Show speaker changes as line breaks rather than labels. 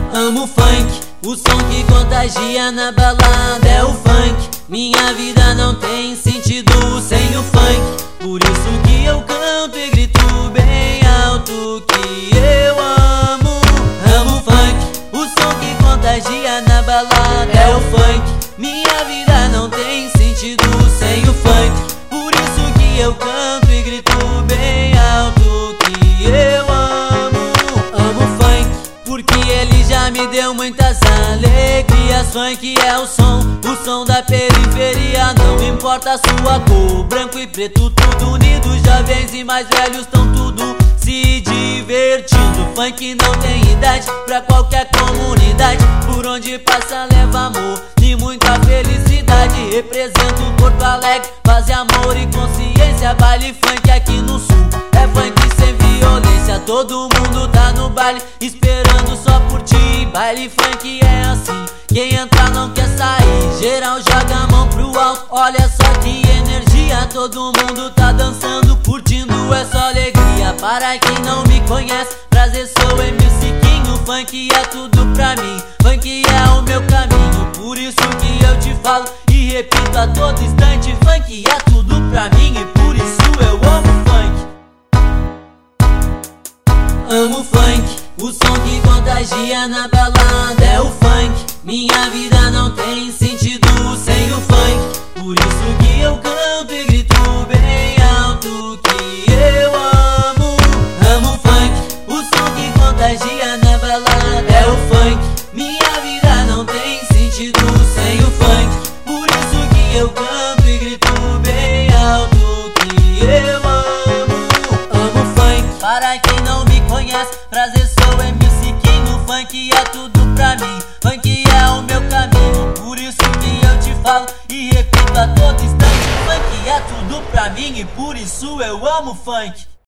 Amo funk, o som que contagia na balada é o funk. Minha vida não tem sentido sem o funk. Por isso que eu canto e grito bem alto que eu amo. Amo funk, o som que contagia na balada é o funk. Minha vida não tem sentido sem o funk. Por isso que eu canto e grito bem alto que eu amo. Amo funk, porque ele já me deu muitas alegrias. Funk é o som da periferia. Não importa a sua cor, branco e preto, tudo unido. Jovens e mais velhos estão tudo se divertindo. Funk não tem idade pra qualquer comunidade. Por onde passa leva amor e muita felicidade. Represento Porto Alegre, paz e amor e consciência. Baile funk aqui no sul é funk sem violência. Todo mundo tá no baile esperando só por ti. Baile funk é assim, quem entrar não quer sair. Geral joga a mão pro alto, olha só que energia. Todo mundo tá dançando, curtindo essa alegria. Para quem não me conhece, prazer, sou MC Quinho. Funk é tudo pra mim, funk é o meu caminho. Por isso que eu te falo e repito a todo instante: funk é tudo pra mim e por isso eu amo funk. Amo funk, o som que contagia na balada é o funk. Minha vida não tem sentido sem o funk. Por isso que eu canto e grito bem alto que eu amo. Amo funk, o som que contagia na balada é o funk. Minha vida não tem sentido sem o funk. Por isso que eu canto e grito bem alto que eu amo. Amo funk, para quem não me conhece, prazer, sou MC Quinho. Funk é tudo pra mim, funk é o meu caminho. Por isso que eu te falo e repito a todo instante: funk é tudo pra mim e por isso eu amo funk.